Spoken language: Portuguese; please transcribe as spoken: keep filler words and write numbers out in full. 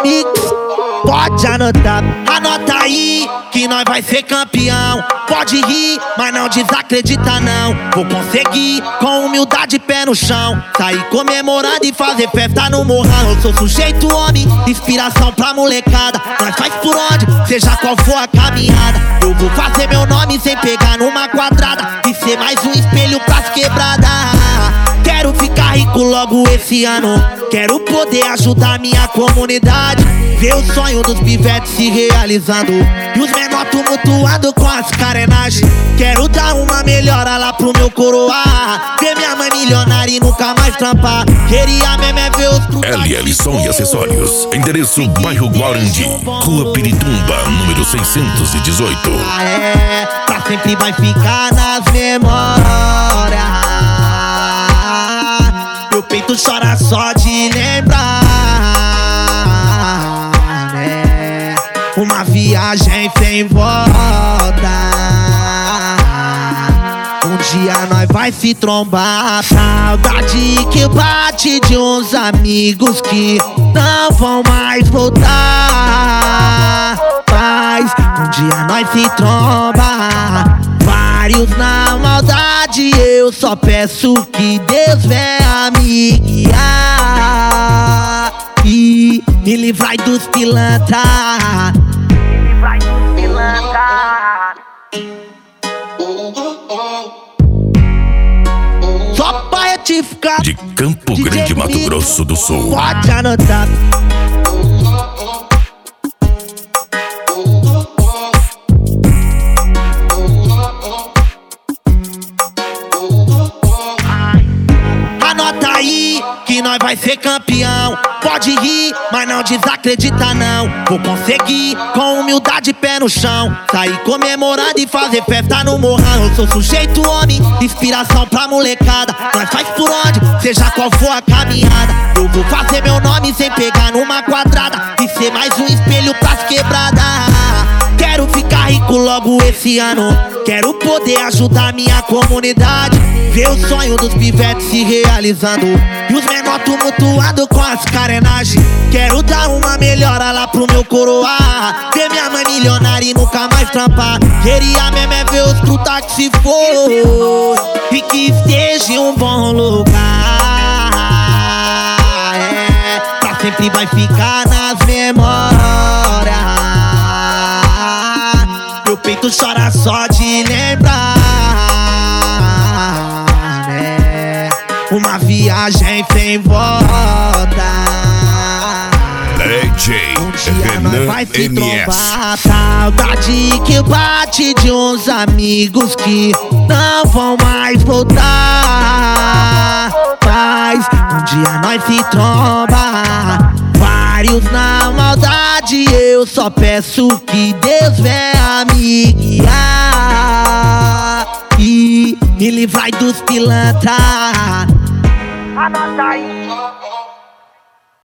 mix. Pode anotar, anota aí que nós vai ser campeão. Pode rir, mas não desacredita não. Vou conseguir, com humildade, pé no chão. Sair comemorando e fazer festa no morrão. Eu sou sujeito homem, inspiração pra molecada. Nós faz por onde, seja qual for a caminhada. Eu vou fazer meu nome sem pegar numa quadrada e ser mais um espelho pras quebradas. Quero ficar rico logo esse ano. Quero poder ajudar minha comunidade. Ver o sonho dos pivetes se realizando e os menor tumultuando com as carenagens. Quero dar uma melhora lá pro meu coroa. Ver minha mãe milionária e nunca mais trampar. Queria mesmo é ver os L L Som e Acessórios. Endereço bairro Guarandi, Rua Pirituba, número seiscentos e dezoito. Ah, é, pra sempre vai ficar nas memórias. Meu peito chora só de lembrar, né? Uma viagem sem volta. Um dia nós vai se trombar. Saudade que bate de uns amigos que não vão mais voltar. Mas um dia nós se tromba. Vários na maldade, eu só peço que Deus venha me guiar e me livrai dos pilantra. Me livrai dos pilantra. Só pra retificar. De Campo Grande, Mato Grosso do Sul. Pode anotar. Anota aí que nós vai ser campeão. Pode rir, mas não desacredita não. Vou conseguir, com humildade, pé no chão. Sair comemorando e fazer festa no morrão. Eu sou sujeito homem, inspiração pra molecada. Nós faz por onde, seja qual for a caminhada. Eu vou fazer meu nome sem pegar numa quadrada e ser mais um espelho pras quebradas. Quero ficar rico logo esse ano. Quero poder ajudar minha comunidade. Ver o sonho dos pivetes se realizando e os menor tumultuando com as carenagens. Quero dar uma melhora lá pro meu coroa. Ver minha mãe milionária e nunca mais trampar. Queria mesmo é ver os truta que se for e que esteja em um bom lugar. É, pra sempre vai ficar nas memórias. Meu peito chora só de lembrar, né? Uma viagem sem volta. D J Um dia nós vai se Renan M S. trombar. Saudade que bate de uns amigos que não vão mais voltar. Mas um dia nós se tromba. Vários na maldade, eu só peço que Deus venha me guiar e me livrai dos pilantra. Anota aí.